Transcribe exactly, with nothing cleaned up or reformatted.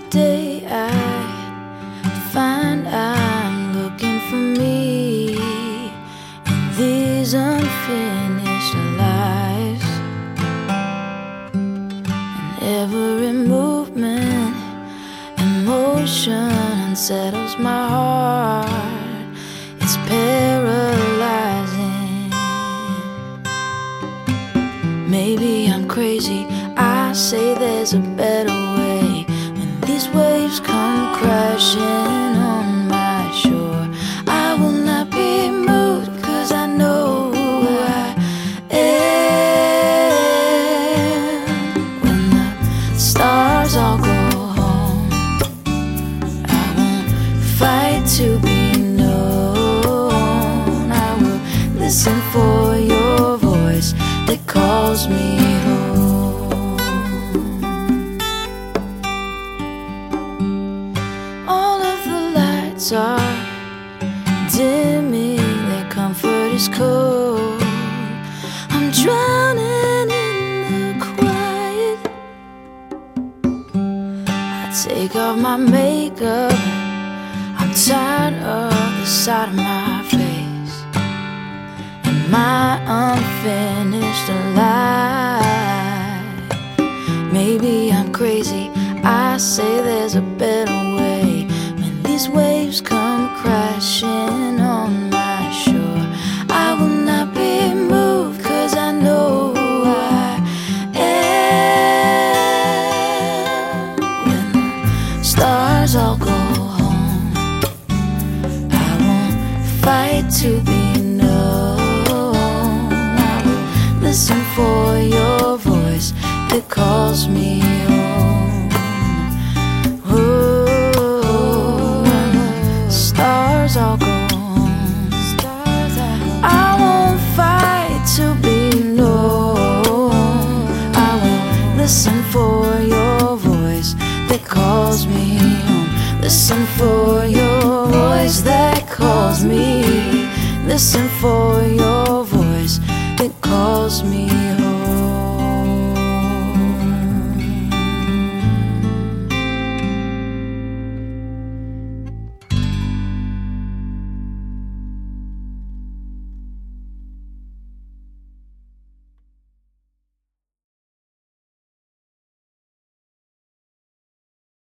day I find I'm looking for me in these unfinished lives, and every movement and motion unsettles my heart. It's paralyzing. Maybe I'm crazy, I say there's a better way. When these waves come crashing on my shore, I will not be moved, 'cause I know who I am. When the stars all go home, I won't fight to be known. I will listen for your voice that calls me home. All of the lights are dimming, their comfort is cold. I'm drowning in the quiet. I take off my makeup, I'm tired of the sight of my face and my unfinished life. Maybe I'm crazy, I say there's a better way. When these waves come crashing on my shore, I will not be moved, 'cause I know who I am. When the stars all go home, I won't fight to be known. I will listen for your voice that calls me home. Oh, when the stars all go home, I won't fight to be known. I will listen for your voice that calls me home. Listen for your voice that calls me. Listen for your voice that calls me